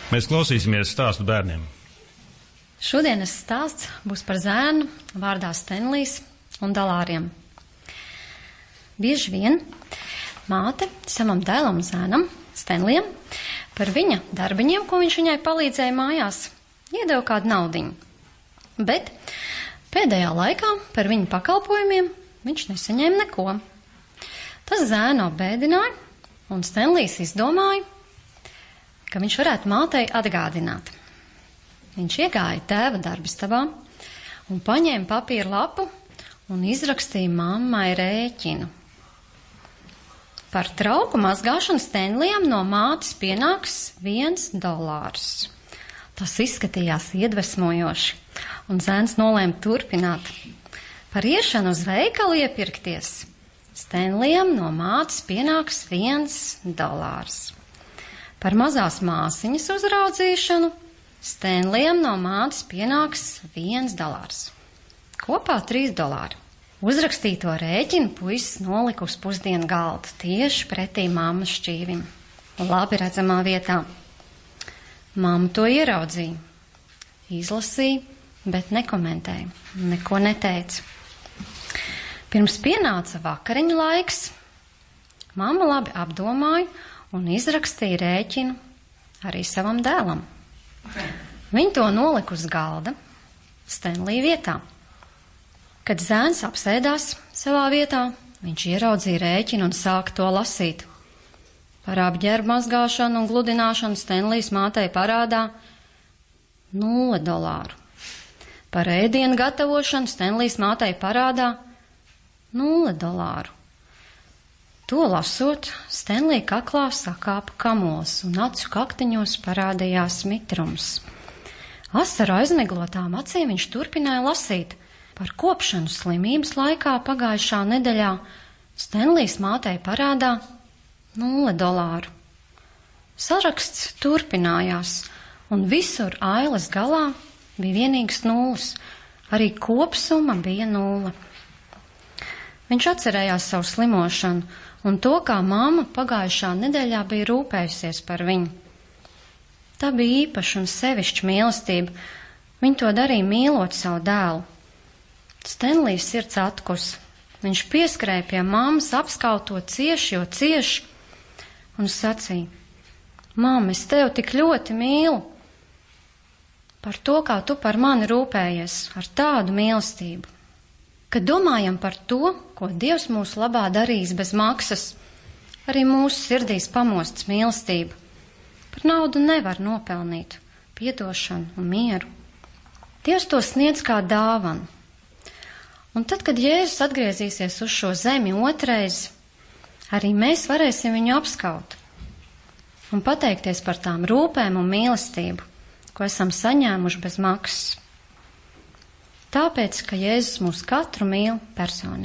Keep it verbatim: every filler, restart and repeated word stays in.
Mēs klausīsimies stāstu bērniem. Šodienas stāsts būs par zēnu vārdā Stenlijs un Dalāriem. Bieži vien māte savam dēlam zēnam, Stenlijam, par viņa darbiņiem, ko viņš viņai palīdzēja mājās, iedeva kādu naudiņu. Bet pēdējā laikā par viņu pakalpojumiem viņš nesaņēma neko. Tas zēnu apbēdināja, un Stenlijs izdomāja, ka viņš varētu mātei atgādināt. Viņš iegāja tēva darbistabā un paņēma papīra lapu un izrakstīja mammai rēķinu. Par trauku mazgāšanu Stenlijam no mātes pienāks viens dolārs. Tas izskatījās iedvesmojoši, un zēns nolēma turpināt. Par iešanu uz veikalu iepirkties Stenlijam no mātes pienāks viens dolārs. Par mazās māsiņas uzraudzīšanu Stenlijam no mātes pienāks viens dolārs. Kopā trīs dolāri. Uzrakstīto rēķinu puisis nolika uz pusdienu galdu, tieši pretī mammas šķīvim, labi redzamā vietā. Mamma to ieraudzīja, izlasīja, bet nekomentēja, neko neteica. Pirms pienāca vakariņu laiks, mamma labi apdomāja un izrakstīja rēķinu arī savam dēlam. Viņa to nolika uz galda Stenlija vietā. Kad zēns apsēdās savā vietā, viņš ieraudzīja rēķinu un sāka to lasīt. Par apģērbu mazgāšanu un gludināšanu Stenlijs mātei parādā nulle dolāru. Par ēdienu gatavošanu Stenlijs mātei parādā nulle dolāru. To lasot, Stenlija kaklā sakāpa kamols un acu kaktiņos parādījās mitrums. Asaru aizmiglotām acīm viņš turpināja lasīt. Par kopšanu slimības laikā pagājušā nedēļā Stenlijs mātei parādā nulle dolāru. Saraksts turpinājās, un visur ailes galā bija vienīgs nulles, arī kopsumma bija nulle. Viņš atcerējās savu slimošanu un to, kā mamma pagājušā nedēļā bija rūpējusies par viņu. Tā bija īpaša un sevišķa mīlestība. Viņa to darīja mīlot savu dēlu. Stenlijs sirds atkusa. Viņš pieskrēja pie mammas, apskauto cieši, jo cieši, un sacīja: Mamma, es tevi tik ļoti mīlu par to, kā tu par mani rūpējies, ar tādu mīlestību. Kad domājam par to, ko Dievs mūsu labā darīs bez maksas, arī mūsu sirdīs pamosts mīlestība. Par naudu nevar nopelnīt piedošanu un mieru. Dievs to sniedz kā dāvanu. Un tad, kad Jēzus atgriezīsies uz šo zemi otrais, arī mēs varēsim viņu apskaut un pateikties par tām rūpēm un mīlestību, ko esam saņēmuši bez maksas. Tāpēc, ka Jēzus mūs katru mīl personīgi.